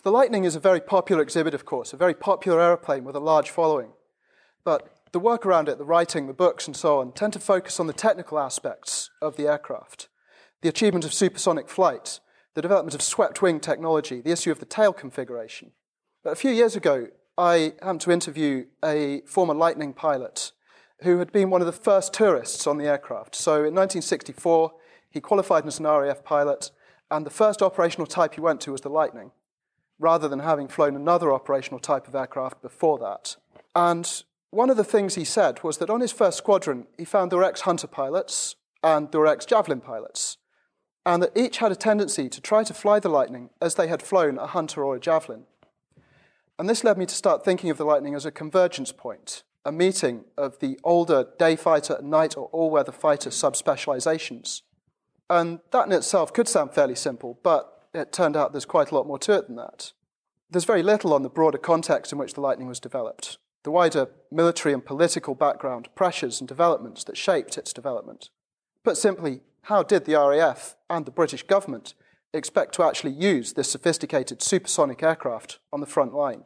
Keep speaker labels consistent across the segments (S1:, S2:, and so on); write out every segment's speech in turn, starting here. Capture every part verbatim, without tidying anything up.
S1: The Lightning is a very popular exhibit, of course, a very popular aeroplane with a large following. But the work around it, the writing, the books, and so on, tend to focus on the technical aspects of the aircraft, the achievement of supersonic flight, the development of swept-wing technology, the issue of the tail configuration. But a few years ago, I happened to interview a former Lightning pilot who had been one of the first tourists on the aircraft. So in nineteen sixty-four, he qualified as an R A F pilot, and the first operational type he went to was the Lightning, rather than having flown another operational type of aircraft before that. And one of the things he said was that on his first squadron, he found there were ex-Hunter pilots and there were ex-Javelin pilots, and that each had a tendency to try to fly the Lightning as they had flown a Hunter or a Javelin. And this led me to start thinking of the Lightning as a convergence point, a meeting of the older day fighter and night or all-weather fighter subspecializations. And that in itself could sound fairly simple, but it turned out there's quite a lot more to it than that. There's very little on the broader context in which the Lightning was developed, the wider military and political background, pressures and developments that shaped its development. Put simply, how did the R A F and the British government expect to actually use this sophisticated supersonic aircraft on the front line?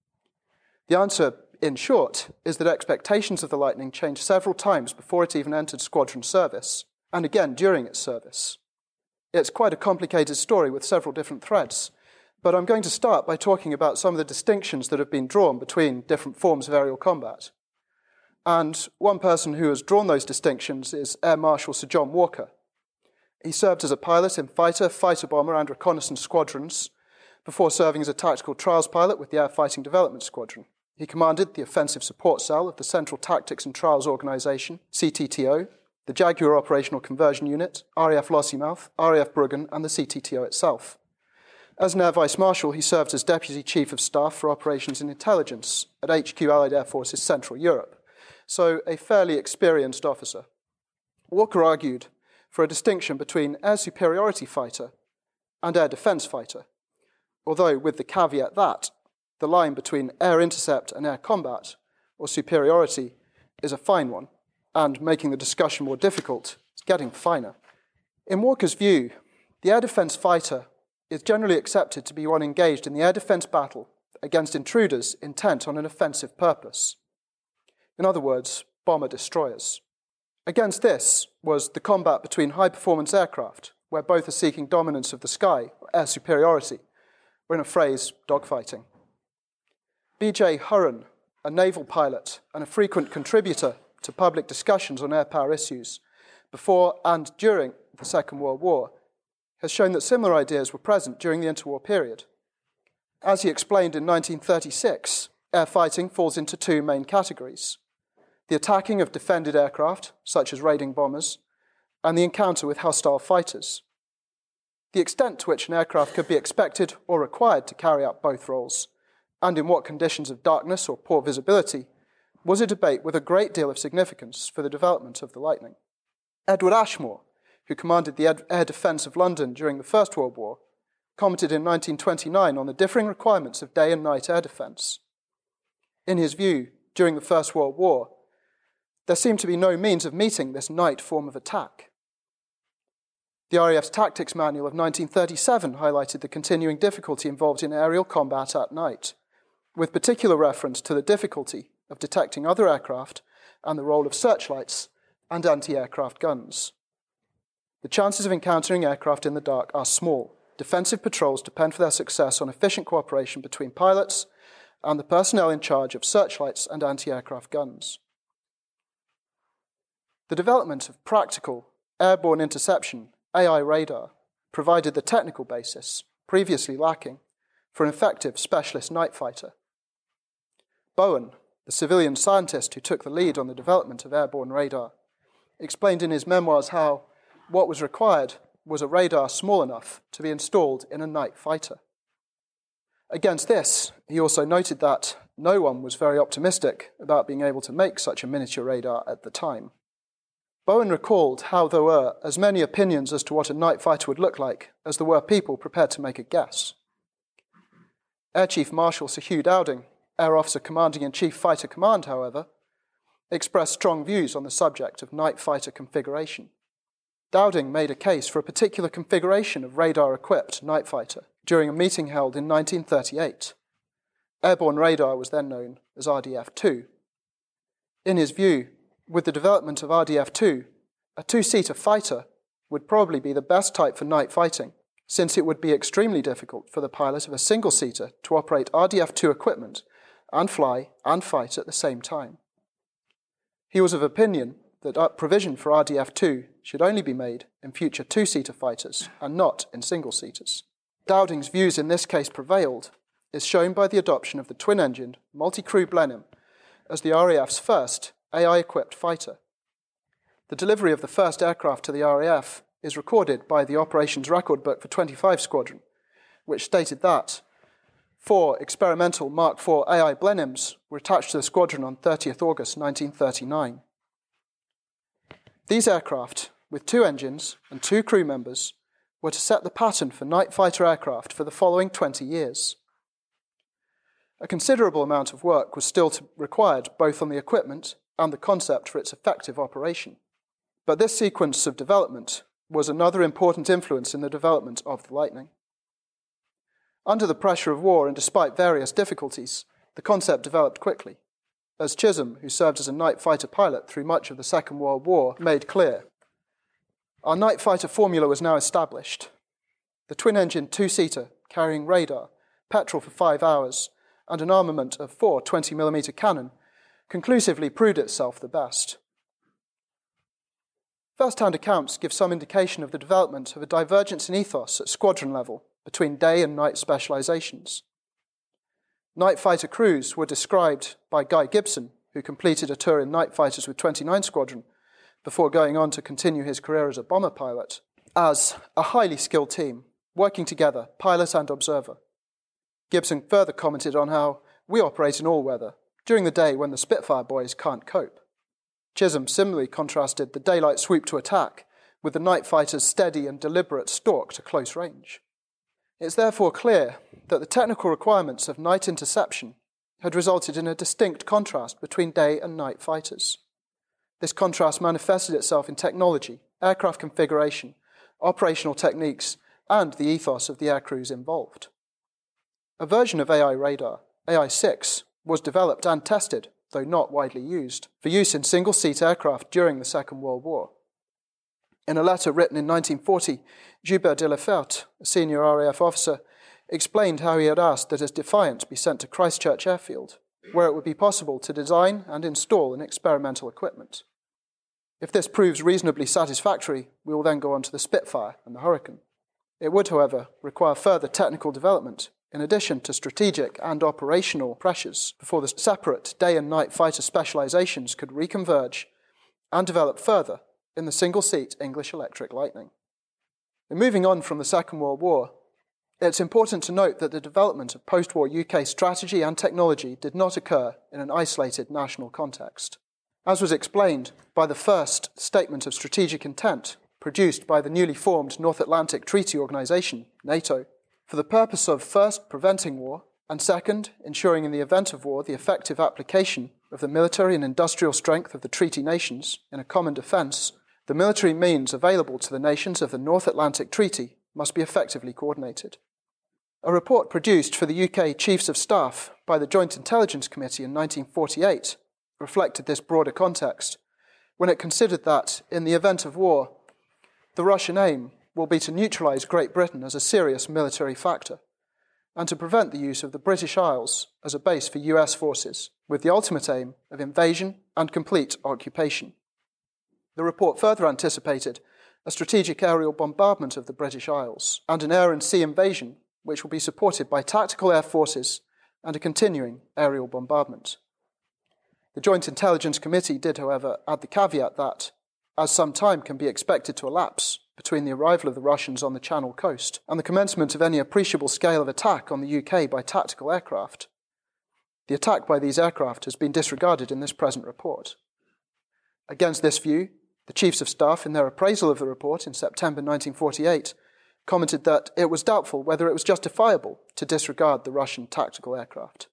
S1: The answer, in short, is that expectations of the Lightning changed several times before it even entered squadron service, and again during its service. It's quite a complicated story with several different threads, but I'm going to start by talking about some of the distinctions that have been drawn between different forms of aerial combat. And one person who has drawn those distinctions is Air Marshal Sir John Walker. He served as a pilot in fighter, fighter bomber and reconnaissance squadrons before serving as a tactical trials pilot with the Air Fighting Development Squadron. He commanded the Offensive Support Cell of the Central Tactics and Trials Organisation, C T T O, the Jaguar Operational Conversion Unit, R A F Lossiemouth, R A F Bruggen, and the C T T O itself. As an Air Vice Marshal, he served as Deputy Chief of Staff for Operations and Intelligence at H Q Allied Air Forces Central Europe, so a fairly experienced officer. Walker argued for a distinction between air superiority fighter and air defence fighter, although with the caveat that the line between air intercept and air combat, or superiority, is a fine one, and making the discussion more difficult, it's getting finer. In Walker's view, the air defence fighter is generally accepted to be one engaged in the air defence battle against intruders intent on an offensive purpose. In other words, bomber-destroyers. Against this was the combat between high-performance aircraft, where both are seeking dominance of the sky, or air superiority, or in a phrase, dogfighting. B J Hurren, a naval pilot and a frequent contributor to public discussions on air power issues before and during the Second World War, has shown that similar ideas were present during the interwar period. As he explained in nineteen thirty-six, air fighting falls into two main categories: the attacking of defended aircraft, such as raiding bombers, and the encounter with hostile fighters. The extent to which an aircraft could be expected or required to carry out both roles, and in what conditions of darkness or poor visibility, was a debate with a great deal of significance for the development of the Lightning. Edward Ashmore, who commanded the air defence of London during the First World War, commented in nineteen twenty-nine on the differing requirements of day and night air defence. In his view, during the First World War, there seemed to be no means of meeting this night form of attack. The R A F's Tactics Manual of nineteen thirty-seven highlighted the continuing difficulty involved in aerial combat at night, with particular reference to the difficulty of detecting other aircraft and the role of searchlights and anti-aircraft guns. The chances of encountering aircraft in the dark are small. Defensive patrols depend for their success on efficient cooperation between pilots and the personnel in charge of searchlights and anti-aircraft guns. The development of practical airborne interception, A I radar, provided the technical basis, previously lacking, for an effective specialist night fighter. Bowen, the civilian scientist who took the lead on the development of airborne radar, explained in his memoirs how what was required was a radar small enough to be installed in a night fighter. Against this, he also noted that no one was very optimistic about being able to make such a miniature radar at the time. Bowen recalled how there were as many opinions as to what a night fighter would look like as there were people prepared to make a guess. Air Chief Marshal Sir Hugh Dowding, Air Officer Commanding-in-Chief Fighter Command, however, expressed strong views on the subject of night fighter configuration. Dowding made a case for a particular configuration of radar-equipped night fighter, during a meeting held in nineteen thirty-eight. Airborne radar was then known as R D F two. In his view, with the development of R D F two, a two-seater fighter would probably be the best type for night fighting, since it would be extremely difficult for the pilot of a single-seater to operate R D F two equipment and fly and fight at the same time. He was of opinion that provision for R D F two should only be made in future two-seater fighters and not in single-seaters. Dowding's views in this case prevailed is shown by the adoption of the twin-engined, multi-crew Blenheim as the R A F's first A I-equipped fighter. The delivery of the first aircraft to the R A F is recorded by the Operations Record Book for twenty-five Squadron, which stated that four experimental Mark four A I Blenheims were attached to the squadron on thirtieth August nineteen thirty-nine. These aircraft, with two engines and two crew members, were to set the pattern for night fighter aircraft for the following twenty years. A considerable amount of work was still to, required both on the equipment and the concept for its effective operation. But this sequence of development was another important influence in the development of the Lightning. Under the pressure of war and despite various difficulties, the concept developed quickly, as Chisholm, who served as a night fighter pilot through much of the Second World War, made clear. Our night fighter formula was now established. The twin-engine two-seater carrying radar, petrol for five hours, and an armament of four twenty millimeter cannon conclusively proved itself the best. First-hand accounts give some indication of the development of a divergence in ethos at squadron level between day and night specializations. Night fighter crews were described by Guy Gibson, who completed a tour in night fighters with twenty-nine Squadron before going on to continue his career as a bomber pilot, as a highly skilled team, working together, pilot and observer. Gibson further commented on how we operate in all weather, during the day when the Spitfire boys can't cope. Chisholm similarly contrasted the daylight swoop to attack with the night fighter's steady and deliberate stalk to close range. It's therefore clear that the technical requirements of night interception had resulted in a distinct contrast between day and night fighters. This contrast manifested itself in technology, aircraft configuration, operational techniques, and the ethos of the aircrews involved. A version of A I radar, A I six, was developed and tested, though not widely used, for use in single-seat aircraft during the Second World War. In a letter written in nineteen forty, Joubert de Laferte, a senior R A F officer, explained how he had asked that his Defiant be sent to Christchurch Airfield, where it would be possible to design and install an experimental equipment. If this proves reasonably satisfactory, we will then go on to the Spitfire and the Hurricane. It would, however, require further technical development, in addition to strategic and operational pressures, before the separate day and night fighter specializations could reconverge and develop further in the single-seat English Electric Lightning. And moving on from the Second World War, it's important to note that the development of post-war U K strategy and technology did not occur in an isolated national context. As was explained by the first Statement of Strategic Intent produced by the newly formed North Atlantic Treaty Organization, NATO, for the purpose of first, preventing war, and second, ensuring in the event of war the effective application of the military and industrial strength of the treaty nations in a common defence, the military means available to the nations of the North Atlantic Treaty must be effectively coordinated. A report produced for the U K Chiefs of Staff by the Joint Intelligence Committee in nineteen forty-eight reflected this broader context when it considered that, in the event of war, the Russian aim will be to neutralise Great Britain as a serious military factor and to prevent the use of the British Isles as a base for U S forces, with the ultimate aim of invasion and complete occupation. The report further anticipated a strategic aerial bombardment of the British Isles and an air and sea invasion which will be supported by tactical air forces and a continuing aerial bombardment. The Joint Intelligence Committee did, however, add the caveat that, as some time can be expected to elapse between the arrival of the Russians on the Channel coast and the commencement of any appreciable scale of attack on the U K by tactical aircraft, the attack by these aircraft has been disregarded in this present report. Against this view, the Chiefs of Staff, in their appraisal of the report in September nineteen forty-eight, commented that it was doubtful whether it was justifiable to disregard the Russian tactical aircraft.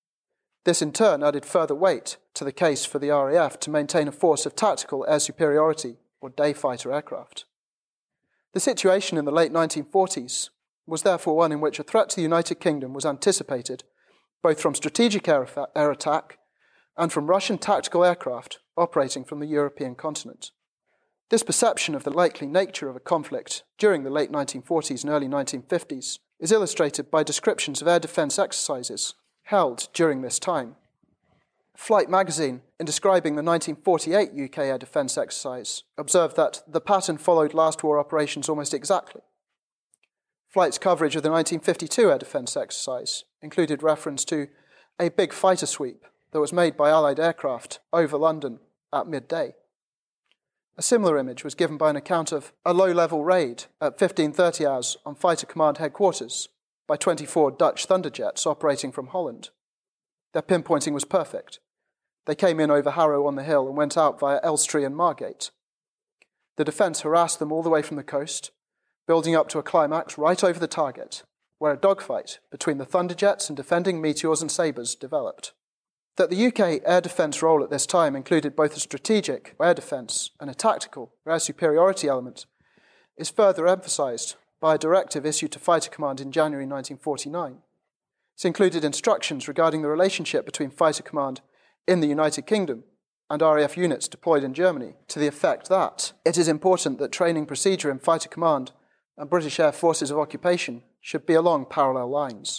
S1: This in turn added further weight to the case for the R A F to maintain a force of tactical air superiority or day fighter aircraft. The situation in the late nineteen forties was therefore one in which a threat to the United Kingdom was anticipated, both from strategic air, air attack and from Russian tactical aircraft operating from the European continent. This perception of the likely nature of a conflict during the late nineteen forties and early nineteen fifties is illustrated by descriptions of air defence exercises held during this time. Flight magazine, in describing the nineteen forty-eight U K air defence exercise, observed that the pattern followed last war operations almost exactly. Flight's coverage of the nineteen fifty-two air defence exercise included reference to a big fighter sweep that was made by Allied aircraft over London at midday. A similar image was given by an account of a low-level raid at fifteen thirty hours on Fighter Command headquarters by twenty-four Dutch Thunderjets operating from Holland. Their pinpointing was perfect. They came in over Harrow on the Hill and went out via Elstree and Margate. The defence harassed them all the way from the coast, building up to a climax right over the target, where a dogfight between the Thunderjets and defending Meteors and Sabres developed. That the U K air defence role at this time included both a strategic air defence and a tactical air superiority element is further emphasised by a directive issued to Fighter Command in January nineteen forty-nine. This included instructions regarding the relationship between Fighter Command in the United Kingdom and R A F units deployed in Germany, to the effect that it is important that training procedure in Fighter Command and British Air Forces of Occupation should be along parallel lines.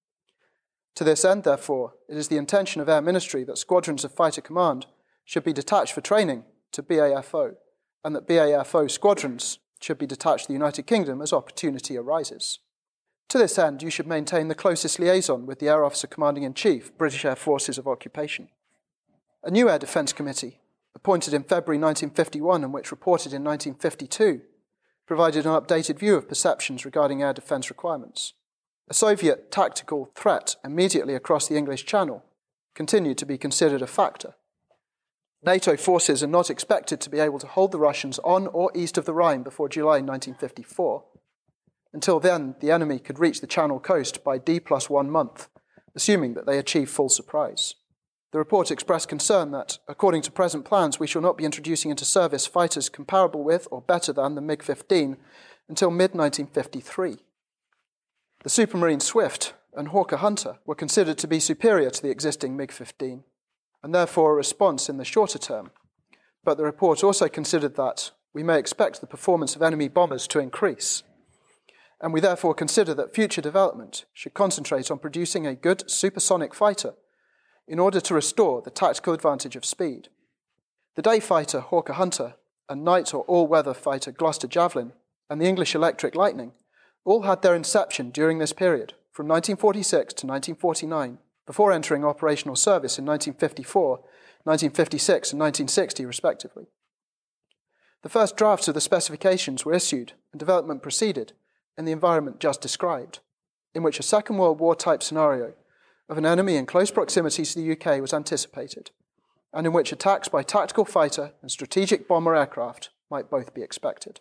S1: To this end, therefore, it is the intention of Air Ministry that squadrons of Fighter Command should be detached for training to B A F O, and that B A F O squadrons should be detached to the United Kingdom as opportunity arises. To this end, you should maintain the closest liaison with the Air Officer Commanding-in-Chief, British Air Forces of Occupation. A new Air Defence Committee, appointed in February nineteen fifty-one and which reported in nineteen fifty-two, provided an updated view of perceptions regarding air defence requirements. A Soviet tactical threat immediately across the English Channel continued to be considered a factor. NATO forces are not expected to be able to hold the Russians on or east of the Rhine before July nineteen fifty-four. Until then, the enemy could reach the Channel coast by D plus one month, assuming that they achieve full surprise. The report expressed concern that, according to present plans, we shall not be introducing into service fighters comparable with or better than the MiG fifteen until mid nineteen fifty-three. The Supermarine Swift and Hawker Hunter were considered to be superior to the existing MiG fifteen, and therefore a response in the shorter term. But the report also considered that we may expect the performance of enemy bombers to increase, and we therefore consider that future development should concentrate on producing a good supersonic fighter in order to restore the tactical advantage of speed. The day fighter Hawker Hunter and night or all-weather fighter Gloucester Javelin and the English Electric Lightning all had their inception during this period, from nineteen forty-six to nineteen forty-nine, before entering operational service in nineteen fifty-four, nineteen fifty-six and nineteen sixty respectively. The first drafts of the specifications were issued and development proceeded in the environment just described, in which a Second World War type scenario of an enemy in close proximity to the U K was anticipated, and in which attacks by tactical fighter and strategic bomber aircraft might both be expected.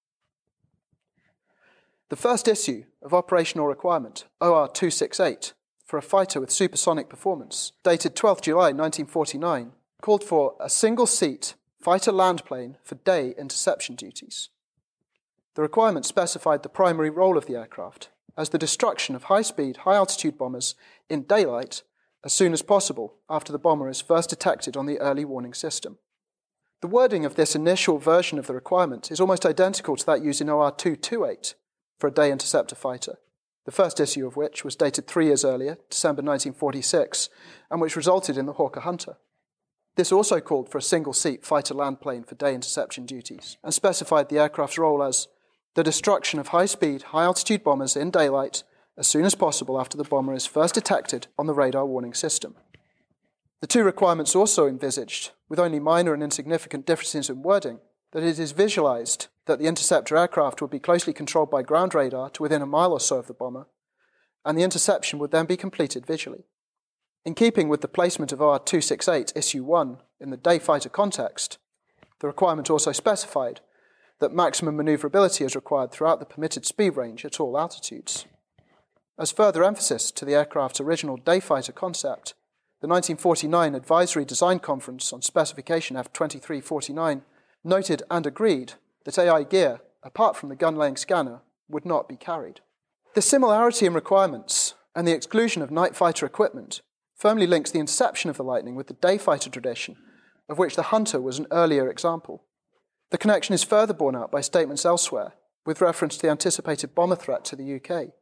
S1: The first issue of Operational Requirement, O R two sixty-eight, for a fighter with supersonic performance, dated twelfth of July nineteen forty-nine, called for a single-seat fighter land plane for day interception duties. The requirement specified the primary role of the aircraft as the destruction of high-speed, high-altitude bombers in daylight as soon as possible after the bomber is first detected on the early warning system. The wording of this initial version of the requirement is almost identical to that used in O R two twenty-eight for a day interceptor fighter, the first issue of which was dated three years earlier, December nineteen forty-six, and which resulted in the Hawker Hunter. This also called for a single-seat fighter land plane for day interception duties and specified the aircraft's role as the destruction of high-speed, high-altitude bombers in daylight as soon as possible after the bomber is first detected on the radar warning system. The two requirements also envisaged, with only minor and insignificant differences in wording, that it is visualized that the interceptor aircraft would be closely controlled by ground radar to within a mile or so of the bomber, and the interception would then be completed visually. In keeping with the placement of O R two sixty-eight Issue one in the day fighter context, the requirement also specified that maximum maneuverability is required throughout the permitted speed range at all altitudes. As further emphasis to the aircraft's original day fighter concept, the nineteen forty-nine Advisory Design Conference on Specification F twenty-three forty-nine noted and agreed that A I gear, apart from the gun-laying scanner, would not be carried. The similarity in requirements and the exclusion of night fighter equipment firmly links the inception of the Lightning with the day fighter tradition, of which the Hunter was an earlier example. The connection is further borne out by statements elsewhere, with reference to the anticipated bomber threat to the U K.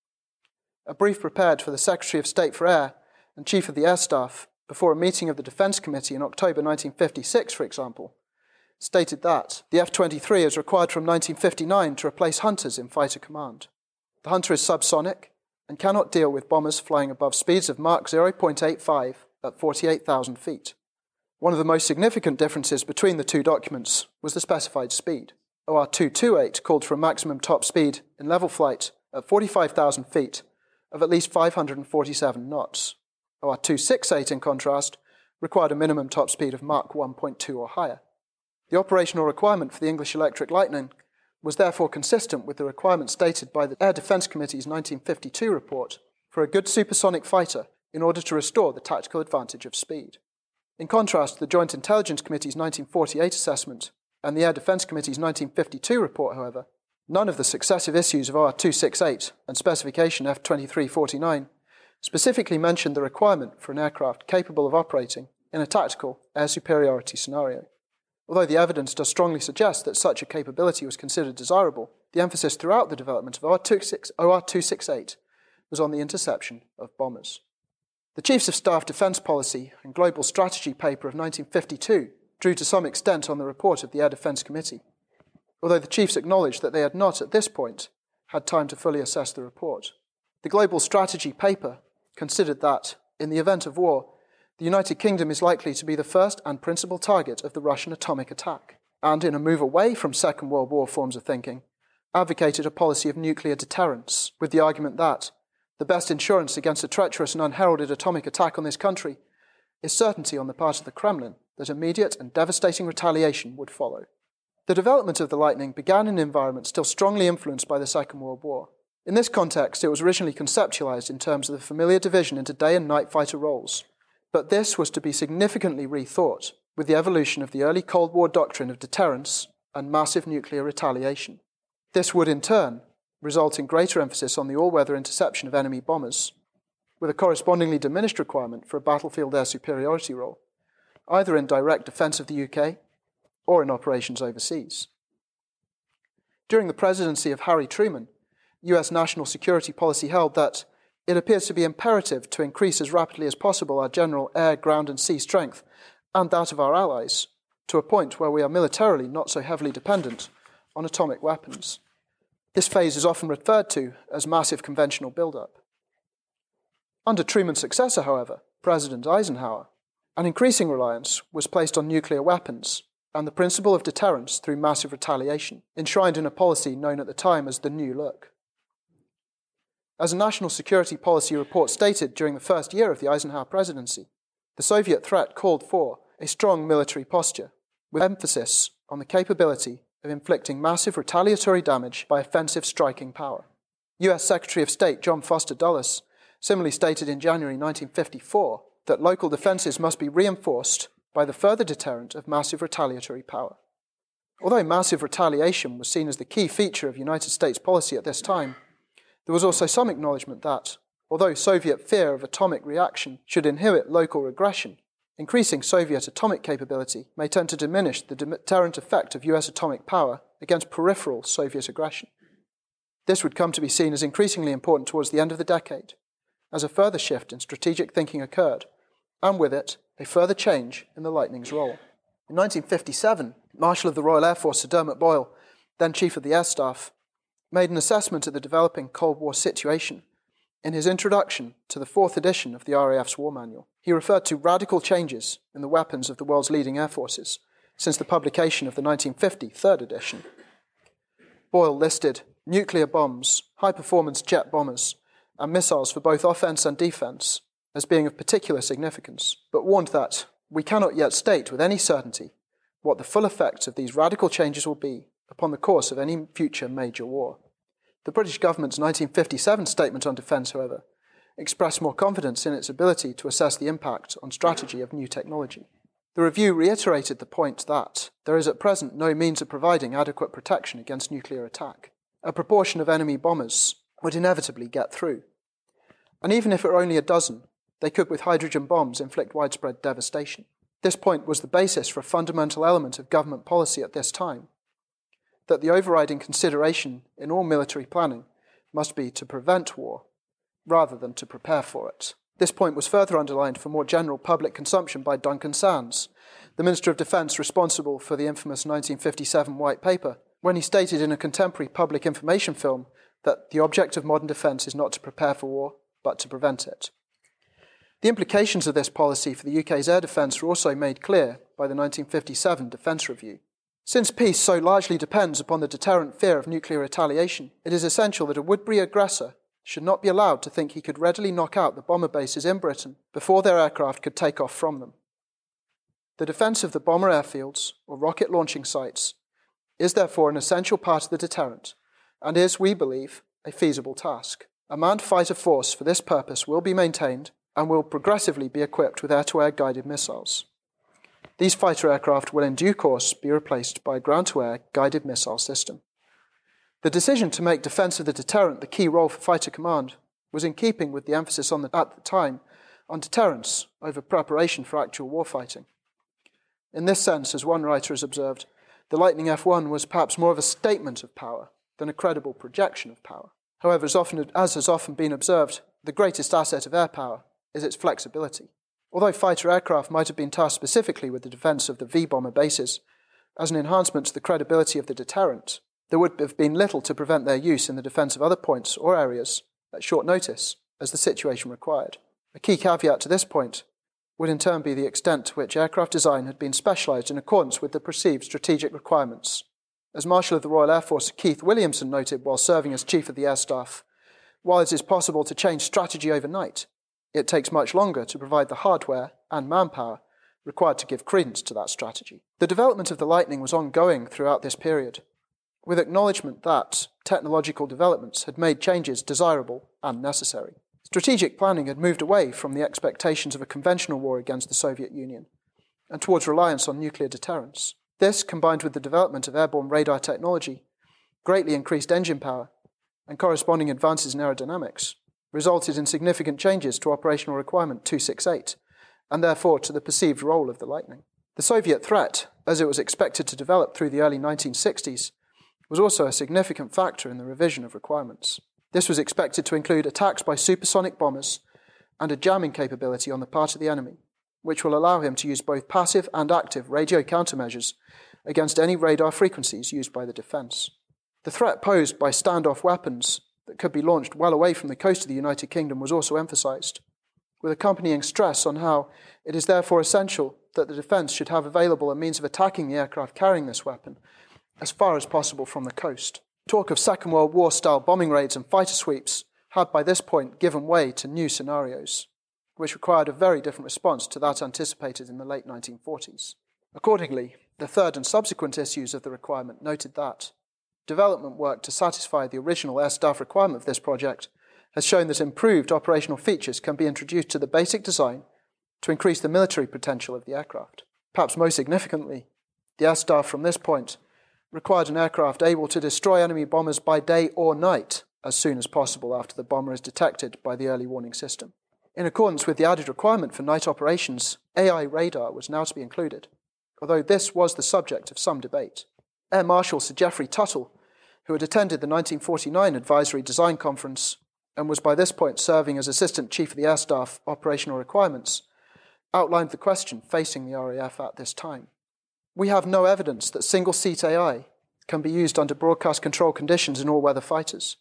S1: A brief prepared for the Secretary of State for Air and Chief of the Air Staff before a meeting of the Defence Committee in October nineteen fifty-six, for example, stated that the F twenty-three is required from nineteen fifty-nine to replace Hunters in fighter command. The Hunter is subsonic and cannot deal with bombers flying above speeds of Mach zero point eight five at forty-eight thousand feet. One of the most significant differences between the two documents was the specified speed. O R two twenty-eight called for a maximum top speed in level flight at forty-five thousand feet of at least five hundred forty-seven knots. O R two sixty-eight, in contrast, required a minimum top speed of Mach one point two or higher. The operational requirement for the English Electric Lightning was therefore consistent with the requirement stated by the Air Defence Committee's nineteen fifty-two report for a good supersonic fighter in order to restore the tactical advantage of speed. In contrast, the Joint Intelligence Committee's nineteen forty-eight assessment and the Air Defence Committee's nineteen fifty-two report, however, none of the successive issues of O R two sixty-eight and specification F twenty-three forty-nine specifically mentioned the requirement for an aircraft capable of operating in a tactical air superiority scenario. Although the evidence does strongly suggest that such a capability was considered desirable, the emphasis throughout the development of O R two sixty-eight was on the interception of bombers. The Chiefs of Staff Defence Policy and Global Strategy paper of nineteen fifty-two drew to some extent on the report of the Air Defence Committee, although the Chiefs acknowledged that they had not, at this point, had time to fully assess the report. The Global Strategy paper considered that, in the event of war, the United Kingdom is likely to be the first and principal target of the Russian atomic attack, and in a move away from Second World War forms of thinking, advocated a policy of nuclear deterrence, with the argument that the best insurance against a treacherous and unheralded atomic attack on this country is certainty on the part of the Kremlin that immediate and devastating retaliation would follow. The development of the Lightning began in an environment still strongly influenced by the Second World War. In this context, it was originally conceptualized in terms of the familiar division into day and night fighter roles, but this was to be significantly rethought with the evolution of the early Cold War doctrine of deterrence and massive nuclear retaliation. This would, in turn, result in greater emphasis on the all-weather interception of enemy bombers, with a correspondingly diminished requirement for a battlefield air superiority role, either in direct defence of the U K or in operations overseas. During the presidency of Harry Truman, U S national security policy held that it appears to be imperative to increase as rapidly as possible our general air, ground and sea strength, and that of our allies, to a point where we are militarily not so heavily dependent on atomic weapons. This phase is often referred to as massive conventional buildup. Under Truman's successor, however, President Eisenhower, an increasing reliance was placed on nuclear weapons and the principle of deterrence through massive retaliation, enshrined in a policy known at the time as the New Look. As a national security policy report stated during the first year of the Eisenhower presidency, the Soviet threat called for a strong military posture, with emphasis on the capability of inflicting massive retaliatory damage by offensive striking power. U S Secretary of State John Foster Dulles similarly stated in January nineteen fifty-four that local defences must be reinforced by the further deterrent of massive retaliatory power. Although massive retaliation was seen as the key feature of United States policy at this time, there was also some acknowledgement that, although Soviet fear of atomic reaction should inhibit local aggression, increasing Soviet atomic capability may tend to diminish the deterrent effect of U S atomic power against peripheral Soviet aggression. This would come to be seen as increasingly important towards the end of the decade, as a further shift in strategic thinking occurred, and with it, a further change in the Lightning's role. In nineteen fifty-seven, Marshal of the Royal Air Force Sir Dermot Boyle, then Chief of the Air Staff, made an assessment of the developing Cold War situation in his introduction to the fourth edition of the R A F's War Manual. He referred to radical changes in the weapons of the world's leading air forces since the publication of the nineteen fifty third edition. Boyle listed nuclear bombs, high-performance jet bombers, and missiles for both offence and defence as being of particular significance, but warned that we cannot yet state with any certainty what the full effects of these radical changes will be upon the course of any future major war. The British government's nineteen fifty-seven statement on defence, however, expressed more confidence in its ability to assess the impact on strategy of new technology. The review reiterated the point that there is at present no means of providing adequate protection against nuclear attack. A proportion of enemy bombers would inevitably get through. And even if it were only a dozen, they could with hydrogen bombs inflict widespread devastation. This point was the basis for a fundamental element of government policy at this time, that the overriding consideration in all military planning must be to prevent war, rather than to prepare for it. This point was further underlined for more general public consumption by Duncan Sands, the Minister of Defence responsible for the infamous nineteen fifty-seven White Paper, when he stated in a contemporary public information film that the object of modern defence is not to prepare for war, but to prevent it. The implications of this policy for the U K's air defence were also made clear by the nineteen fifty-seven Defence Review. Since peace so largely depends upon the deterrent fear of nuclear retaliation, it is essential that a would-be aggressor should not be allowed to think he could readily knock out the bomber bases in Britain before their aircraft could take off from them. The defence of the bomber airfields, or rocket launching sites, is therefore an essential part of the deterrent, and is, we believe, a feasible task. A manned fighter force for this purpose will be maintained and will progressively be equipped with air-to-air guided missiles. These fighter aircraft will in due course be replaced by a ground-to-air guided missile system. The decision to make defence of the deterrent the key role for fighter command was in keeping with the emphasis on the, at the time on deterrence over preparation for actual warfighting. In this sense, as one writer has observed, the Lightning F one was perhaps more of a statement of power than a credible projection of power. However, as, often, as has often been observed, the greatest asset of air power is its flexibility. Although fighter aircraft might have been tasked specifically with the defence of the V-bomber bases, as an enhancement to the credibility of the deterrent, there would have been little to prevent their use in the defence of other points or areas at short notice, as the situation required. A key caveat to this point would in turn be the extent to which aircraft design had been specialised in accordance with the perceived strategic requirements. As Marshal of the Royal Air Force Keith Williamson noted while serving as Chief of the Air Staff, while it is possible to change strategy overnight, it takes much longer to provide the hardware and manpower required to give credence to that strategy. The development of the Lightning was ongoing throughout this period, with acknowledgement that technological developments had made changes desirable and necessary. Strategic planning had moved away from the expectations of a conventional war against the Soviet Union and towards reliance on nuclear deterrence. This, combined with the development of airborne radar technology, greatly increased engine power and corresponding advances in aerodynamics, resulted in significant changes to Operational Requirement two sixty-eight, and therefore to the perceived role of the Lightning. The Soviet threat, as it was expected to develop through the early nineteen sixties, was also a significant factor in the revision of requirements. This was expected to include attacks by supersonic bombers and a jamming capability on the part of the enemy, which will allow him to use both passive and active radio countermeasures against any radar frequencies used by the defence. The threat posed by standoff weapons that could be launched well away from the coast of the United Kingdom was also emphasised, with accompanying stress on how it is therefore essential that the defence should have available a means of attacking the aircraft carrying this weapon as far as possible from the coast. Talk of Second World War-style bombing raids and fighter sweeps had by this point given way to new scenarios, which required a very different response to that anticipated in the late nineteen forties. Accordingly, the third and subsequent issues of the requirement noted that development work to satisfy the original air staff requirement of this project has shown that improved operational features can be introduced to the basic design to increase the military potential of the aircraft. Perhaps most significantly, the air staff from this point required an aircraft able to destroy enemy bombers by day or night as soon as possible after the bomber is detected by the early warning system. In accordance with the added requirement for night operations, A I radar was now to be included, although this was the subject of some debate. Air Marshal Sir Geoffrey Tuttle, who had attended the nineteen forty-nine Advisory Design Conference and was by this point serving as Assistant Chief of the Air Staff Operational Requirements, outlined the question facing the R A F at this time. We have no evidence that single-seat A I can be used under broadcast control conditions in all-weather fighters.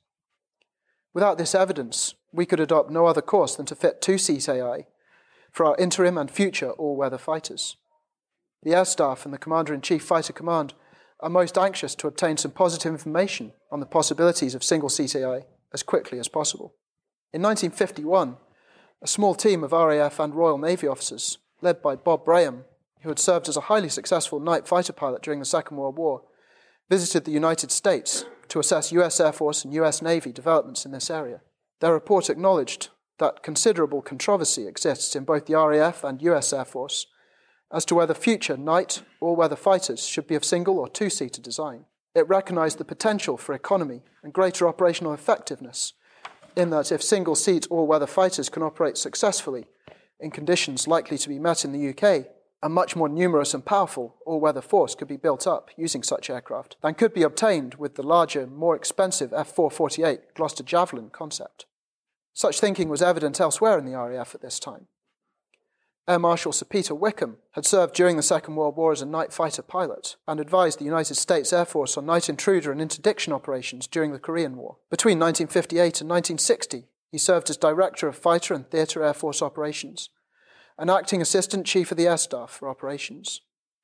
S1: Without this evidence, we could adopt no other course than to fit two-seat A I for our interim and future all-weather fighters. The Air Staff and the Commander-in-Chief Fighter Command are most anxious to obtain some positive information on the possibilities of single-seat A I as quickly as possible. In nineteen fifty-one, a small team of R A F and Royal Navy officers, led by Bob Braham, who had served as a highly successful night fighter pilot during the Second World War, visited the United States to assess U S Air Force and U S Navy developments in this area. Their report acknowledged that considerable controversy exists in both the R A F and U S Air Force as to whether future night or weather fighters should be of single or two-seater design. It recognised the potential for economy and greater operational effectiveness in that if single-seat all-weather fighters can operate successfully in conditions likely to be met in the U K, a much more numerous and powerful all-weather force could be built up using such aircraft than could be obtained with the larger, more expensive F four forty-eight Gloucester Javelin concept. Such thinking was evident elsewhere in the R A F at this time. Air Marshal Sir Peter Wickham had served during the Second World War as a night fighter pilot and advised the United States Air Force on night intruder and interdiction operations during the Korean War. Between nineteen fifty-eight and nineteen sixty, he served as Director of Fighter and Theatre Air Force Operations, and Acting Assistant Chief of the Air Staff for Operations.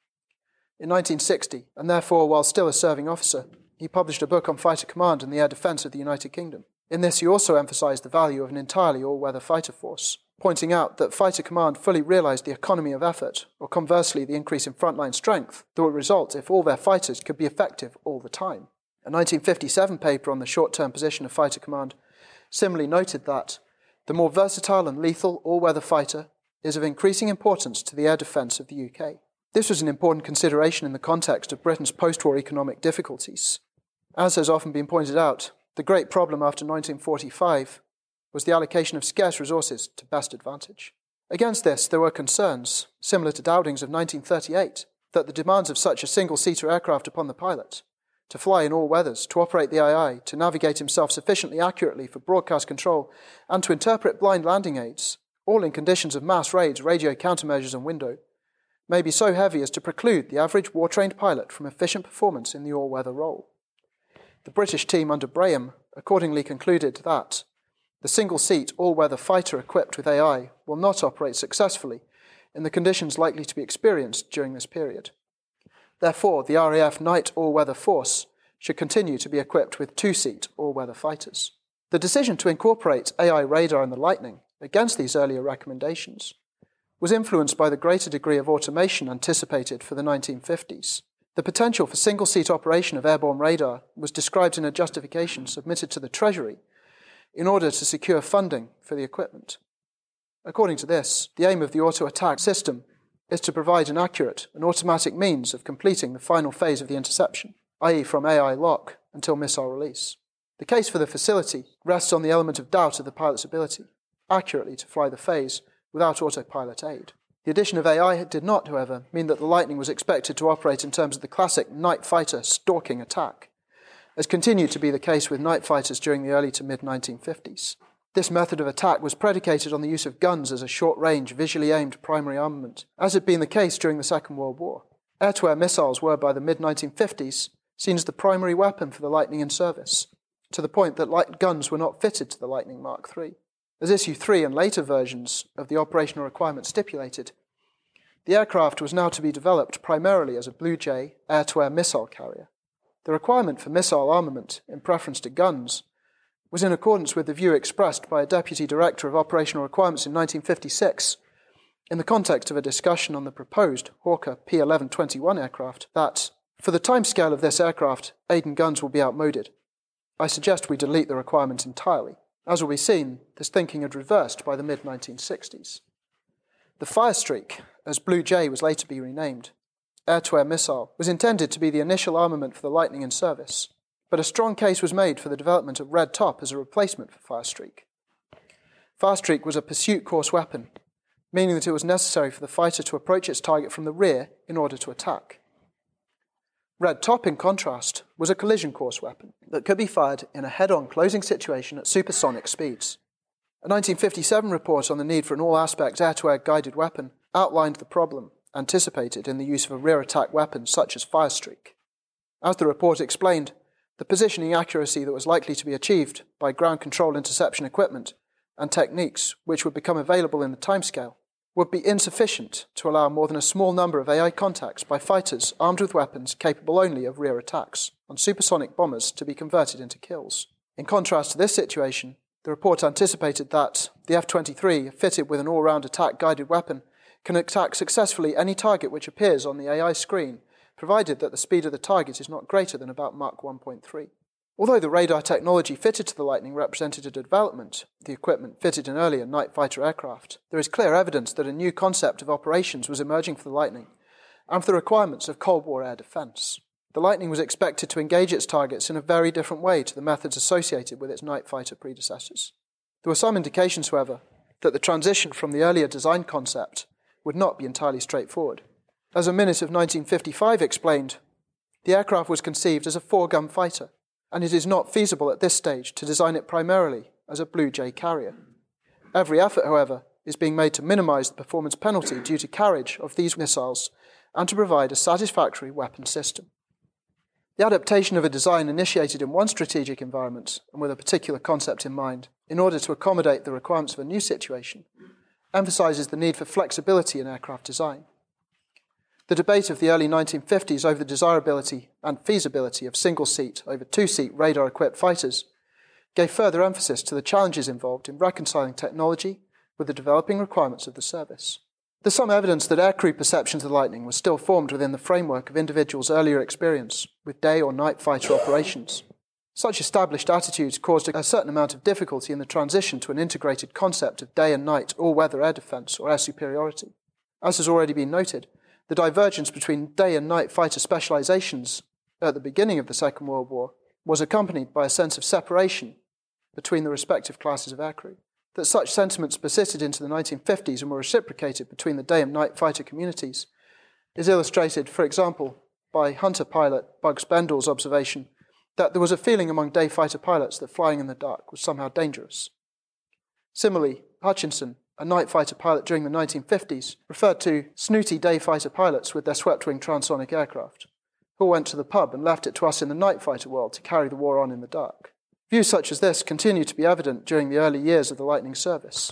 S1: In nineteen sixty, and therefore while still a serving officer, he published a book on fighter command and the air defence of the United Kingdom. In this he also emphasised the value of an entirely all-weather fighter force, pointing out that fighter command fully realised the economy of effort, or conversely the increase in frontline strength, that would result if all their fighters could be effective all the time. A nineteen fifty-seven paper on the short-term position of fighter command similarly noted that the more versatile and lethal all-weather fighter is of increasing importance to the air defence of the U K. This was an important consideration in the context of Britain's post-war economic difficulties. As has often been pointed out, the great problem after nineteen forty-five was the allocation of scarce resources to best advantage. Against this, there were concerns, similar to Dowding's of nineteen thirty-eight, that the demands of such a single-seater aircraft upon the pilot, to fly in all weathers, to operate the I I, to navigate himself sufficiently accurately for broadcast control, and to interpret blind landing aids, all in conditions of mass raids, radio countermeasures and window, may be so heavy as to preclude the average war-trained pilot from efficient performance in the all-weather role. The British team under Braham accordingly concluded that the single-seat, all-weather fighter equipped with A I will not operate successfully in the conditions likely to be experienced during this period. Therefore, the R A F night all-weather force should continue to be equipped with two-seat all-weather fighters. The decision to incorporate A I radar in the Lightning against these earlier recommendations was influenced by the greater degree of automation anticipated for the nineteen fifties. The potential for single-seat operation of airborne radar was described in a justification submitted to the Treasury in order to secure funding for the equipment. According to this, the aim of the auto-attack system is to provide an accurate and automatic means of completing the final phase of the interception, that is from A I lock until missile release. The case for the facility rests on the element of doubt of the pilot's ability accurately to fly the phase without autopilot aid. The addition of A I did not, however, mean that the Lightning was expected to operate in terms of the classic night fighter stalking attack, as continued to be the case with night fighters during the early to mid nineteen fifties. This method of attack was predicated on the use of guns as a short-range, visually aimed primary armament, as had been the case during the Second World War. Air-to-air missiles were, by the mid nineteen fifties, seen as the primary weapon for the Lightning in service, to the point that light guns were not fitted to the Lightning Mark three. As Issue three and later versions of the operational requirement stipulated, the aircraft was now to be developed primarily as a Blue Jay air-to-air missile carrier. The requirement for missile armament, in preference to guns, was in accordance with the view expressed by a Deputy Director of Operational Requirements in nineteen fifty-six, in the context of a discussion on the proposed Hawker P eleven twenty-one aircraft, that, for the timescale of this aircraft, aid and guns will be outmoded. I suggest we delete the requirement entirely. As will be seen, this thinking had reversed by the mid nineteen sixties. The Firestreak, as Blue Jay was later to be renamed, air-to-air missile, was intended to be the initial armament for the Lightning in service, but a strong case was made for the development of Red Top as a replacement for Firestreak. Firestreak was a pursuit course weapon, meaning that it was necessary for the fighter to approach its target from the rear in order to attack. Red Top, in contrast, was a collision course weapon that could be fired in a head-on closing situation at supersonic speeds. A nineteen fifty-seven report on the need for an all-aspect air-to-air guided weapon outlined the problem anticipated in the use of a rear-attack weapon such as Firestreak. As the report explained, the positioning accuracy that was likely to be achieved by ground control interception equipment and techniques which would become available in the timescale would be insufficient to allow more than a small number of A I contacts by fighters armed with weapons capable only of rear attacks on supersonic bombers to be converted into kills. In contrast to this situation, the report anticipated that the F twenty-three, fitted with an all-round attack-guided weapon, can attack successfully any target which appears on the A I screen, provided that the speed of the target is not greater than about Mach one point three. Although the radar technology fitted to the Lightning represented a development, the equipment fitted in earlier night fighter aircraft, there is clear evidence that a new concept of operations was emerging for the Lightning and for the requirements of Cold War air defence. the Lightning was expected to engage its targets in a very different way to the methods associated with its night fighter predecessors. There were some indications, however, that the transition from the earlier design concept would not be entirely straightforward. As a minute of nineteen fifty-five explained, the aircraft was conceived as a four-gun fighter, and it is not feasible at this stage to design it primarily as a Blue Jay carrier. Every effort, however, is being made to minimize the performance penalty due to carriage of these missiles and to provide a satisfactory weapon system. The adaptation of a design initiated in one strategic environment and with a particular concept in mind, in order to accommodate the requirements of a new situation, emphasizes the need for flexibility in aircraft design. The debate of the early nineteen fifties over the desirability and feasibility of single-seat over two-seat radar-equipped fighters gave further emphasis to the challenges involved in reconciling technology with the developing requirements of the service. There's some evidence that aircrew perceptions of the Lightning were still formed within the framework of individuals' earlier experience with day or night fighter operations. Such established attitudes caused a certain amount of difficulty in the transition to an integrated concept of day and night all-weather air defense or air superiority. As has already been noted, the divergence between day and night fighter specializations at the beginning of the Second World War was accompanied by a sense of separation between the respective classes of aircrew. That such sentiments persisted into the nineteen fifties and were reciprocated between the day and night fighter communities is illustrated, for example, by Hunter pilot Bugs Bendall's observation that there was a feeling among day fighter pilots that flying in the dark was somehow dangerous. Similarly, Hutchinson, a night fighter pilot during the nineteen fifties, referred to snooty day fighter pilots with their swept-wing transonic aircraft, who went to the pub and left it to us in the night fighter world to carry the war on in the dark. Views such as this continue to be evident during the early years of the Lightning service.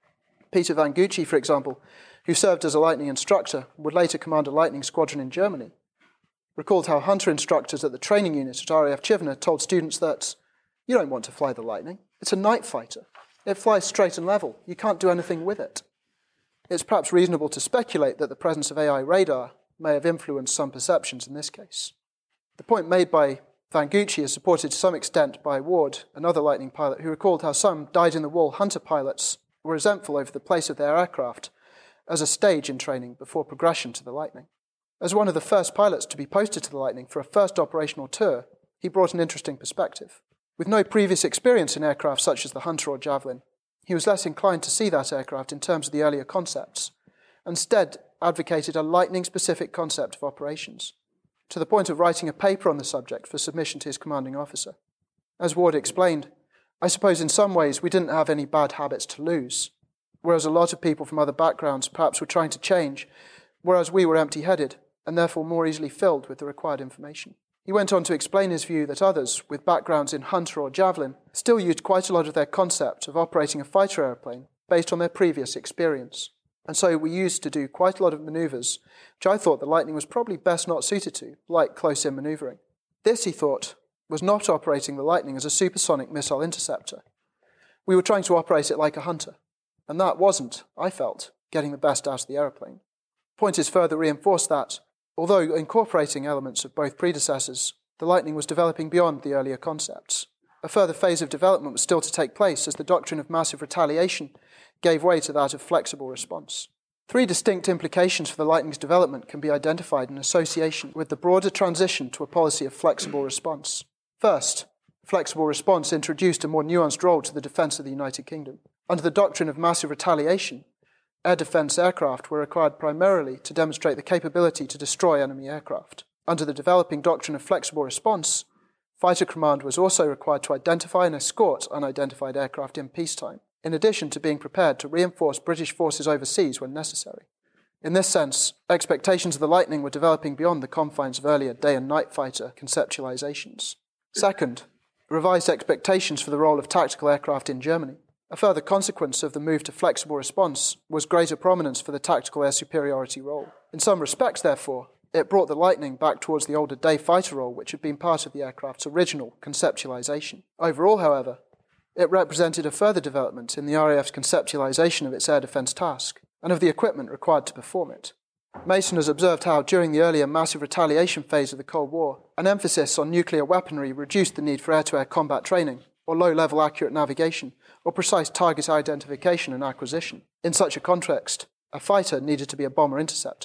S1: Peter Vangucci, for example, who served as a Lightning instructor and would later command a Lightning squadron in Germany, recalled how Hunter instructors at the training unit at R A F Chivner told students that, you don't want to fly the Lightning, it's a night fighter. It flies straight and level, you can't do anything with it. It's perhaps reasonable to speculate that the presence of A I radar may have influenced some perceptions in this case. The point made by Vangucci is supported to some extent by Ward, another Lightning pilot, who recalled how some dyed-in-the-wool Hunter pilots were resentful over the place of their aircraft as a stage in training before progression to the Lightning. As one of the first pilots to be posted to the Lightning for a first operational tour, he brought an interesting perspective. With no previous experience in aircraft such as the Hunter or Javelin, he was less inclined to see that aircraft in terms of the earlier concepts, and instead advocated a Lightning-specific concept of operations, to the point of writing a paper on the subject for submission to his commanding officer. As Ward explained, I suppose in some ways we didn't have any bad habits to lose, whereas a lot of people from other backgrounds perhaps were trying to change, whereas we were empty-headed and therefore more easily filled with the required information. He went on to explain his view that others, with backgrounds in Hunter or Javelin, still used quite a lot of their concept of operating a fighter airplane based on their previous experience. And so we used to do quite a lot of manoeuvres, which I thought the Lightning was probably best not suited to, like close-in manoeuvring. This, he thought, was not operating the Lightning as a supersonic missile interceptor. We were trying to operate it like a Hunter, and that wasn't, I felt, getting the best out of the aeroplane. The point is further reinforced that, although incorporating elements of both predecessors, the Lightning was developing beyond the earlier concepts. A further phase of development was still to take place as the doctrine of massive retaliation gave way to that of flexible response. Three distinct implications for the Lightning's development can be identified in association with the broader transition to a policy of flexible response. First, flexible response introduced a more nuanced role to the defence of the United Kingdom. Under the doctrine of massive retaliation, air defence aircraft were required primarily to demonstrate the capability to destroy enemy aircraft. Under the developing doctrine of flexible response, Fighter Command was also required to identify and escort unidentified aircraft in peacetime, in addition to being prepared to reinforce British forces overseas when necessary. In this sense, expectations of the Lightning were developing beyond the confines of earlier day and night fighter conceptualizations. Second, revised expectations for the role of tactical aircraft in Germany. A further consequence of the move to flexible response was greater prominence for the tactical air superiority role. In some respects, therefore, it brought the Lightning back towards the older day fighter role which had been part of the aircraft's original conceptualization. Overall, however, it represented a further development in the R A F's conceptualization of its air defence task and of the equipment required to perform it. Mason has observed how, during the earlier massive retaliation phase of the Cold War, an emphasis on nuclear weaponry reduced the need for air-to-air combat training, or low-level accurate navigation, or precise target identification and acquisition. In such a context, a fighter needed to be a bomber interceptor.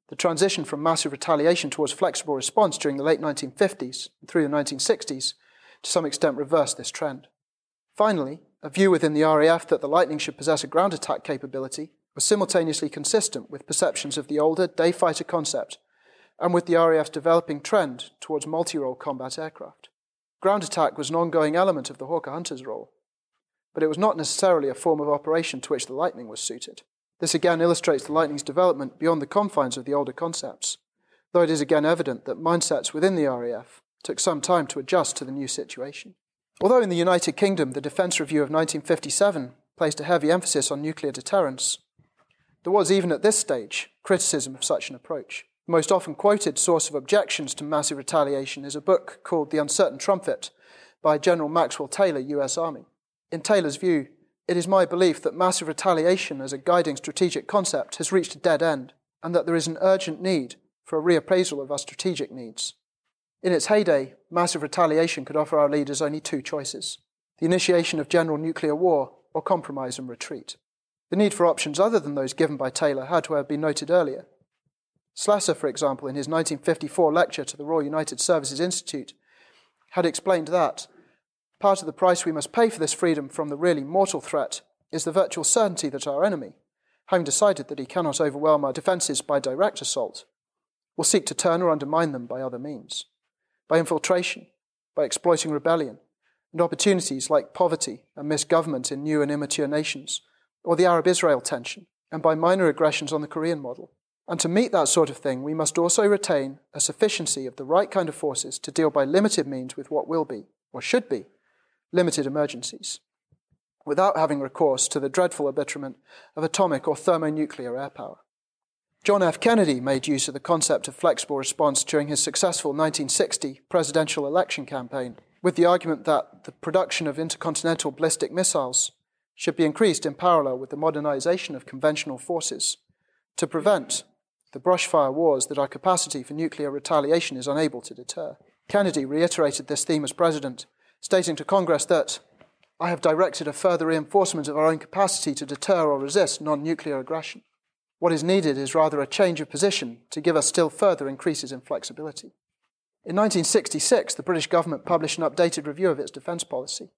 S1: The transition from massive retaliation towards flexible response during the late nineteen fifties and through the nineteen sixties to some extent reversed this trend. Finally, a view within the R A F that the Lightning should possess a ground attack capability was simultaneously consistent with perceptions of the older day fighter concept and with the R A F's developing trend towards multi-role combat aircraft. Ground attack was an ongoing element of the Hawker Hunter's role, but it was not necessarily a form of operation to which the Lightning was suited. This again illustrates the Lightning's development beyond the confines of the older concepts, though it is again evident that mindsets within the R A F took some time to adjust to the new situation. Although in the United Kingdom the Defence Review of nineteen fifty-seven placed a heavy emphasis on nuclear deterrence, there was, even at this stage, criticism of such an approach. The most often quoted source of objections to massive retaliation is a book called The Uncertain Trumpet by General Maxwell Taylor, U S Army. In Taylor's view, it is my belief that massive retaliation as a guiding strategic concept has reached a dead end, and that there is an urgent need for a reappraisal of our strategic needs. In its heyday, massive retaliation could offer our leaders only two choices: the initiation of general nuclear war or compromise and retreat. The need for options other than those given by Taylor had to have been noted earlier. Slessor, for example, in his nineteen fifty-four lecture to the Royal United Services Institute, had explained that part of the price we must pay for this freedom from the really mortal threat is the virtual certainty that our enemy, having decided that he cannot overwhelm our defences by direct assault, will seek to turn or undermine them by other means, by infiltration, by exploiting rebellion, and opportunities like poverty and misgovernment in new and immature nations, or the Arab-Israel tension, and by minor aggressions on the Korean model. And to meet that sort of thing, we must also retain a sufficiency of the right kind of forces to deal by limited means with what will be, or should be, limited emergencies, without having recourse to the dreadful arbitrament of atomic or thermonuclear air power. John F. Kennedy made use of the concept of flexible response during his successful nineteen sixty presidential election campaign, with the argument that the production of intercontinental ballistic missiles should be increased in parallel with the modernization of conventional forces to prevent the brushfire wars that our capacity for nuclear retaliation is unable to deter. Kennedy reiterated this theme as president, stating to Congress that, "I have directed a further reinforcement of our own capacity to deter or resist non-nuclear aggression. What is needed is rather a change of position to give us still further increases in flexibility." In nineteen sixty-six, the British government published an updated review of its defence policy.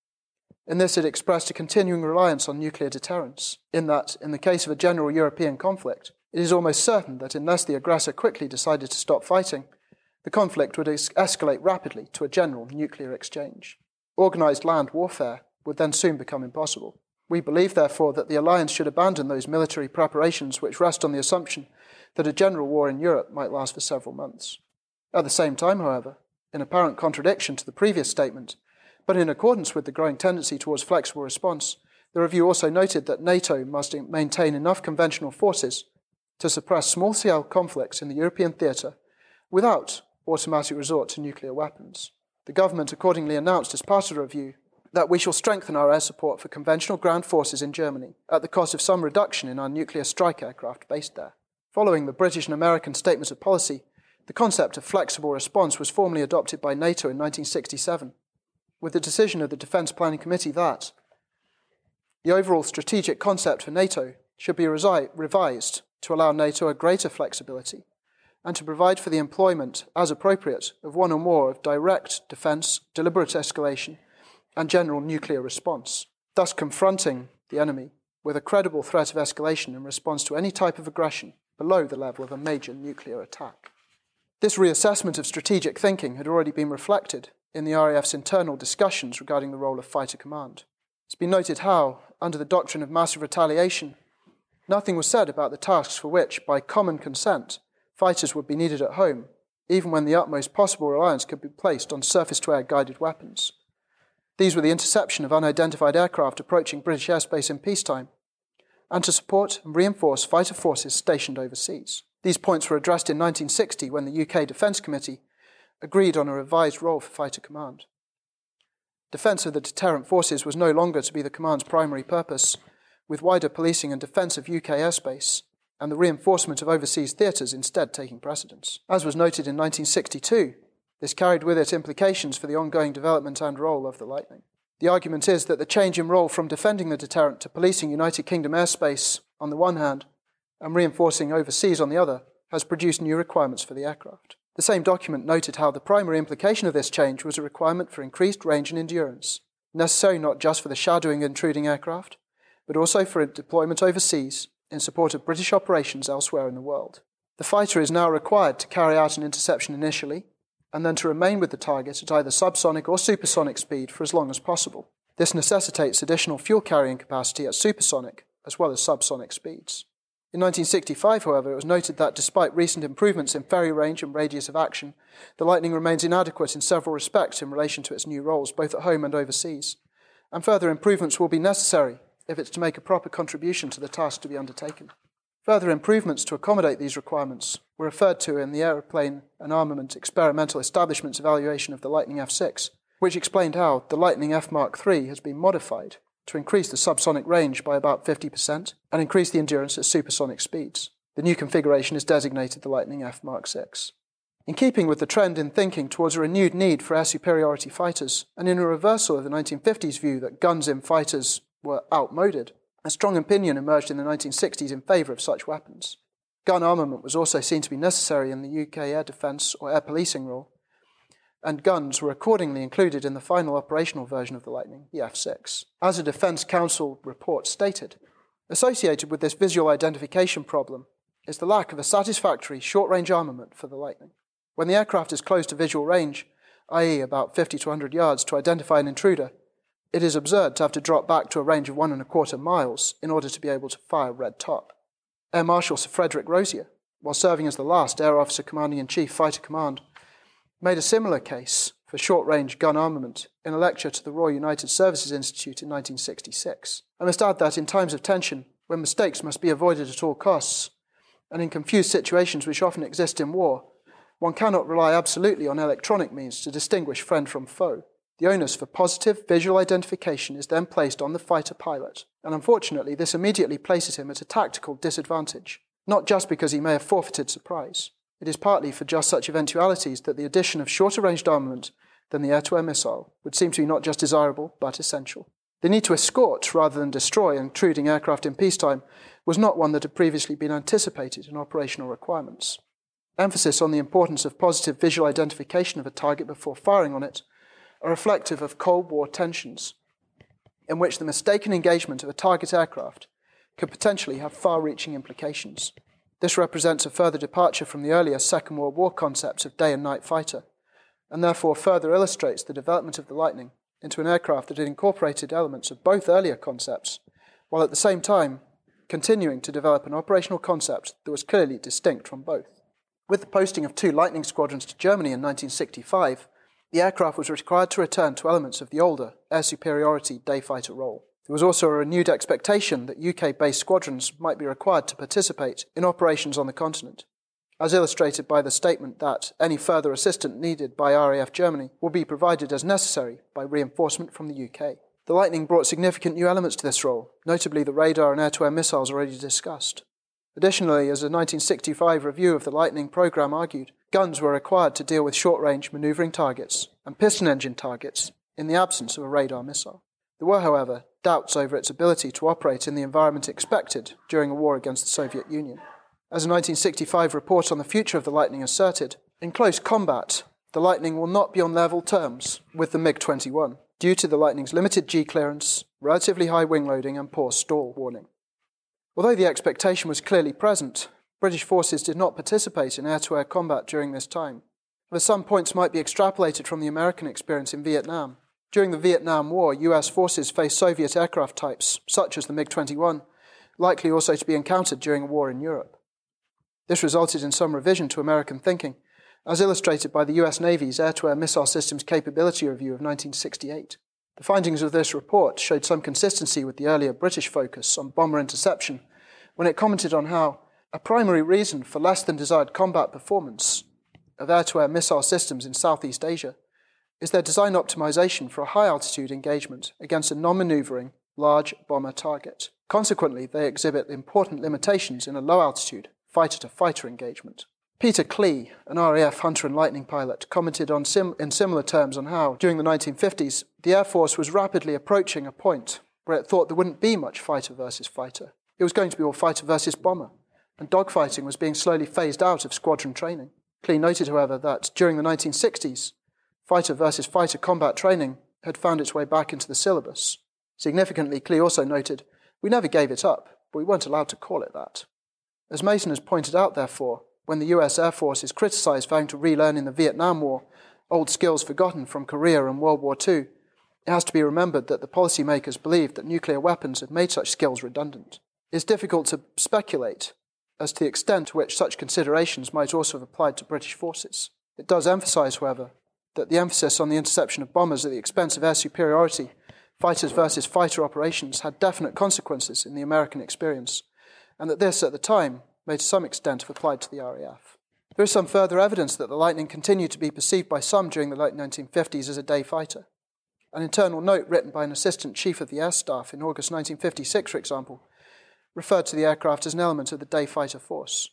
S1: In this, it expressed a continuing reliance on nuclear deterrence, in that, in the case of a general European conflict, it is almost certain that unless the aggressor quickly decided to stop fighting, the conflict would es- escalate rapidly to a general nuclear exchange. Organised land warfare would then soon become impossible. We believe, therefore, that the alliance should abandon those military preparations which rest on the assumption that a general war in Europe might last for several months. At the same time, however, in apparent contradiction to the previous statement, but in accordance with the growing tendency towards flexible response, the review also noted that NATO must maintain enough conventional forces to suppress small-scale conflicts in the European theatre without automatic resort to nuclear weapons. The government accordingly announced as part of the review that we shall strengthen our air support for conventional ground forces in Germany at the cost of some reduction in our nuclear strike aircraft based there. Following the British and American statements of policy, the concept of flexible response was formally adopted by NATO in nineteen sixty-seven, with the decision of the Defence Planning Committee that the overall strategic concept for NATO should be resi- revised to allow NATO a greater flexibility and to provide for the employment, as appropriate, of one or more of direct defence, deliberate escalation, and general nuclear response, thus confronting the enemy with a credible threat of escalation in response to any type of aggression below the level of a major nuclear attack. This reassessment of strategic thinking had already been reflected in the R A F's internal discussions regarding the role of fighter command. It's been noted how, under the doctrine of massive retaliation, nothing was said about the tasks for which, by common consent, fighters would be needed at home, even when the utmost possible reliance could be placed on surface-to-air guided weapons. These were the interception of unidentified aircraft approaching British airspace in peacetime, and to support and reinforce fighter forces stationed overseas. These points were addressed in nineteen sixty when the U K Defence Committee agreed on a revised role for fighter command. Defence of the deterrent forces was no longer to be the command's primary purpose, with wider policing and defence of U K airspace and the reinforcement of overseas theatres instead taking precedence. As was noted in nineteen sixty-two, this carried with it implications for the ongoing development and role of the Lightning. The argument is that the change in role from defending the deterrent to policing United Kingdom airspace on the one hand and reinforcing overseas on the other has produced new requirements for the aircraft. The same document noted how the primary implication of this change was a requirement for increased range and endurance, necessary not just for the shadowing intruding aircraft, but also for deployment overseas in support of British operations elsewhere in the world. The fighter is now required to carry out an interception initially, and then to remain with the target at either subsonic or supersonic speed for as long as possible. This necessitates additional fuel carrying capacity at supersonic as well as subsonic speeds. In nineteen sixty-five, however, it was noted that despite recent improvements in ferry range and radius of action, the Lightning remains inadequate in several respects in relation to its new roles, both at home and overseas, and further improvements will be necessary if it's to make a proper contribution to the task to be undertaken. Further improvements to accommodate these requirements were referred to in the Aeroplane and Armament Experimental Establishment's evaluation of the Lightning F six, which explained how the Lightning F Mark three has been modified to increase the subsonic range by about fifty percent and increase the endurance at supersonic speeds. The new configuration is designated the Lightning F Mark six. In keeping with the trend in thinking towards a renewed need for air superiority fighters, and in a reversal of the nineteen fifties view that guns in fighters were outmoded, a strong opinion emerged in the nineteen sixties in favour of such weapons. Gun armament was also seen to be necessary in the U K air defence or air policing role, and guns were accordingly included in the final operational version of the Lightning, the F six. As a Defence Council report stated, associated with this visual identification problem is the lack of a satisfactory short-range armament for the Lightning. When the aircraft is close to visual range, that is about fifty to one hundred yards, to identify an intruder, it is absurd to have to drop back to a range of one and a quarter miles in order to be able to fire red top. Air Marshal Sir Frederick Rosier, while serving as the last Air Officer Commanding-in-Chief Fighter Command, made a similar case for short-range gun armament in a lecture to the Royal United Services Institute in nineteen sixty-six. I must add that in times of tension, when mistakes must be avoided at all costs, and in confused situations which often exist in war, one cannot rely absolutely on electronic means to distinguish friend from foe. The onus for positive visual identification is then placed on the fighter pilot, and unfortunately this immediately places him at a tactical disadvantage, not just because he may have forfeited surprise. It is partly for just such eventualities that the addition of shorter-ranged armament than the air-to-air missile would seem to be not just desirable, but essential. The need to escort rather than destroy intruding aircraft in peacetime was not one that had previously been anticipated in operational requirements. Emphasis on the importance of positive visual identification of a target before firing on it are reflective of Cold War tensions, in which the mistaken engagement of a target aircraft could potentially have far-reaching implications. This represents a further departure from the earlier Second World War concepts of day and night fighter, and therefore further illustrates the development of the Lightning into an aircraft that had incorporated elements of both earlier concepts, while at the same time continuing to develop an operational concept that was clearly distinct from both. With the posting of two Lightning squadrons to Germany in nineteen sixty-five, the aircraft was required to return to elements of the older air superiority day fighter role. There was also a renewed expectation that U K-based squadrons might be required to participate in operations on the continent, as illustrated by the statement that any further assistance needed by R A F Germany will be provided as necessary by reinforcement from the U K. The Lightning brought significant new elements to this role, notably the radar and air-to-air missiles already discussed. Additionally, as a nineteen sixty-five review of the Lightning programme argued, guns were required to deal with short-range manoeuvring targets and piston-engine targets in the absence of a radar missile. There were, however, doubts over its ability to operate in the environment expected during a war against the Soviet Union. As a nineteen sixty-five report on the future of the Lightning asserted, in close combat, the Lightning will not be on level terms with the MiG twenty-one, due to the Lightning's limited G clearance, relatively high wing loading and poor stall warning. Although the expectation was clearly present, British forces did not participate in air-to-air combat during this time. Though some points might be extrapolated from the American experience in Vietnam. During the Vietnam War, U S forces faced Soviet aircraft types, such as the MiG twenty-one, likely also to be encountered during a war in Europe. This resulted in some revision to American thinking, as illustrated by the U S Navy's Air-to-Air Missile Systems Capability Review of nineteen sixty-eight. The findings of this report showed some consistency with the earlier British focus on bomber interception, when it commented on how a primary reason for less than desired combat performance of air-to-air missile systems in Southeast Asia is their design optimization for a high-altitude engagement against a non-maneuvering, large bomber target. Consequently, they exhibit important limitations in a low-altitude, fighter-to-fighter engagement. Peter Klee, an R A F Hunter and Lightning pilot, commented on sim- in similar terms on how, during the nineteen fifties, the Air Force was rapidly approaching a point where it thought there wouldn't be much fighter versus fighter. It was going to be all fighter versus bomber, and dogfighting was being slowly phased out of squadron training. Klee noted, however, that during the nineteen sixties, fighter versus fighter combat training had found its way back into the syllabus. Significantly, Klee also noted, "We never gave it up, but we weren't allowed to call it that." As Mason has pointed out, therefore, when the U S Air Force is criticised for having to relearn in the Vietnam War old skills forgotten from Korea and World War Two, it has to be remembered that the policymakers believed that nuclear weapons had made such skills redundant. It is difficult to speculate as to the extent to which such considerations might also have applied to British forces. It does emphasise, however, that the emphasis on the interception of bombers at the expense of air superiority, fighters versus fighter operations, had definite consequences in the American experience, and that this, at the time, may to some extent have applied to the R A F. There is some further evidence that the Lightning continued to be perceived by some during the late nineteen fifties as a day fighter. An internal note written by an assistant chief of the air staff in August nineteen fifty-six, for example, referred to the aircraft as an element of the day fighter force.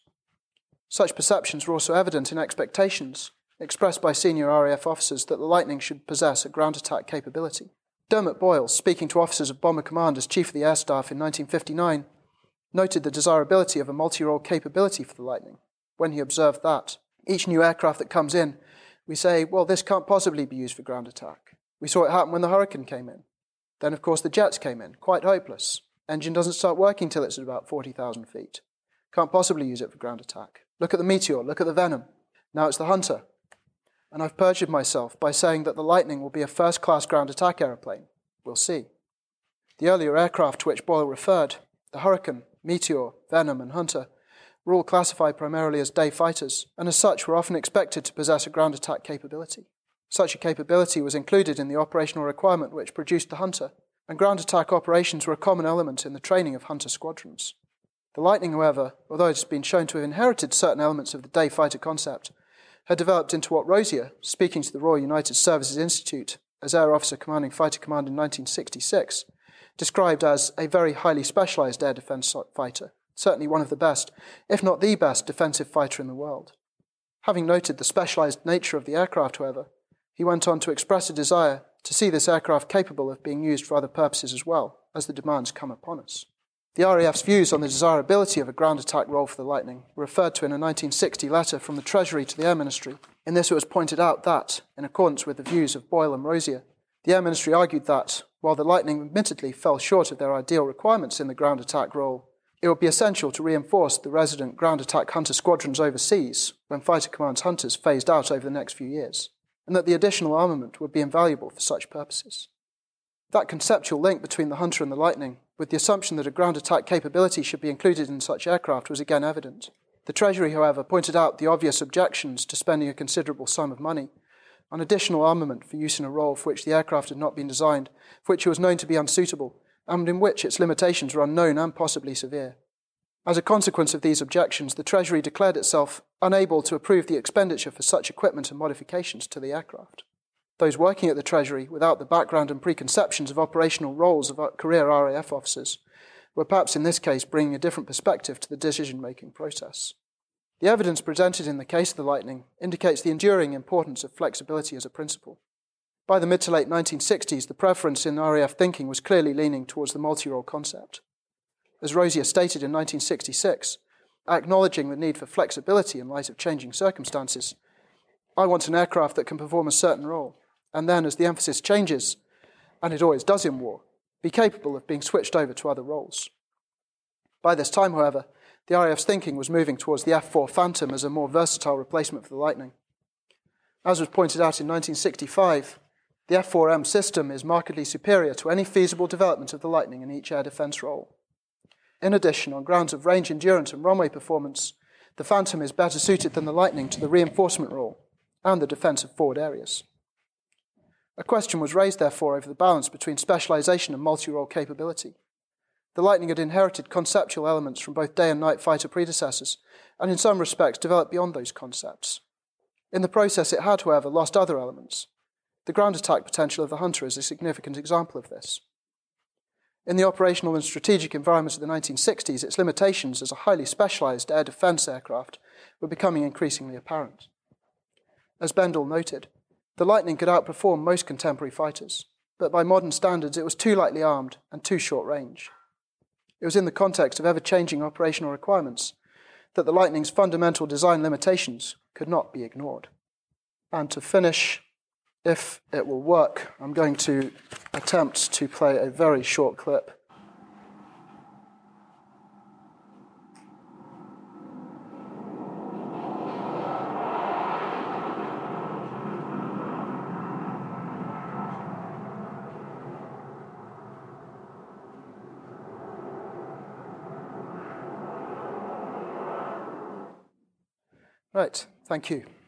S1: Such perceptions were also evident in expectations expressed by senior R A F officers that the Lightning should possess a ground attack capability. Dermot Boyle, speaking to officers of Bomber Command as Chief of the Air Staff in nineteen fifty-nine, noted the desirability of a multi-role capability for the Lightning. When he observed that, each new aircraft that comes in, we say, well, this can't possibly be used for ground attack. We saw it happen when the Hurricane came in. Then, of course, the jets came in, quite hopeless. Engine doesn't start working till it's at about forty thousand feet. Can't possibly use it for ground attack. Look at the Meteor, look at the Venom. Now it's the Hunter. And I've perjured myself by saying that the Lightning will be a first-class ground attack aeroplane. We'll see. The earlier aircraft to which Boyle referred, the Hurricane, Meteor, Venom, and Hunter, were all classified primarily as day fighters, and as such were often expected to possess a ground attack capability. Such a capability was included in the operational requirement which produced the Hunter, and ground attack operations were a common element in the training of Hunter squadrons. The Lightning, however, although it has been shown to have inherited certain elements of the day fighter concept, had developed into what Rosier, speaking to the Royal United Services Institute as Air Officer Commanding Fighter Command in nineteen sixty-six, described as a very highly specialised air defence fighter, certainly one of the best, if not the best, defensive fighter in the world. Having noted the specialised nature of the aircraft, however, he went on to express a desire to see this aircraft capable of being used for other purposes as well, as the demands come upon us. The R A F's views on the desirability of a ground attack role for the Lightning were referred to in a nineteen sixty letter from the Treasury to the Air Ministry. In this it was pointed out that, in accordance with the views of Boyle and Rosier, the Air Ministry argued that, while the Lightning admittedly fell short of their ideal requirements in the ground attack role, it would be essential to reinforce the resident ground attack Hunter squadrons overseas when Fighter Command's Hunters phased out over the next few years, and that the additional armament would be invaluable for such purposes. That conceptual link between the Hunter and the Lightning, with the assumption that a ground attack capability should be included in such aircraft, was again evident. The Treasury, however, pointed out the obvious objections to spending a considerable sum of money on additional armament for use in a role for which the aircraft had not been designed, for which it was known to be unsuitable, and in which its limitations were unknown and possibly severe. As a consequence of these objections, the Treasury declared itself unable to approve the expenditure for such equipment and modifications to the aircraft. Those working at the Treasury, without the background and preconceptions of operational roles of career R A F officers, were perhaps in this case bringing a different perspective to the decision-making process. The evidence presented in the case of the Lightning indicates the enduring importance of flexibility as a principle. By the mid to late nineteen sixties, the preference in R A F thinking was clearly leaning towards the multi-role concept. As Rosier stated in nineteen sixty-six, acknowledging the need for flexibility in light of changing circumstances, I want an aircraft that can perform a certain role, and then as the emphasis changes, and it always does in war, be capable of being switched over to other roles. By this time, however, the R A F's thinking was moving towards the F four Phantom as a more versatile replacement for the Lightning. As was pointed out in nineteen sixty-five, the F four M system is markedly superior to any feasible development of the Lightning in each air defence role. In addition, on grounds of range endurance and runway performance, the Phantom is better suited than the Lightning to the reinforcement role and the defence of forward areas. A question was raised, therefore, over the balance between specialisation and multi-role capability. The Lightning had inherited conceptual elements from both day and night fighter predecessors, and in some respects developed beyond those concepts. In the process, it had, however, lost other elements. The ground attack potential of the Hunter is a significant example of this. In the operational and strategic environment of the nineteen sixties, its limitations as a highly specialised air defence aircraft were becoming increasingly apparent. As Bendall noted, the Lightning could outperform most contemporary fighters, but by modern standards it was too lightly armed and too short range. It was in the context of ever-changing operational requirements that the Lightning's fundamental design limitations could not be ignored. And to finish, if it will work, I'm going to attempt to play a very short clip. Right, thank you.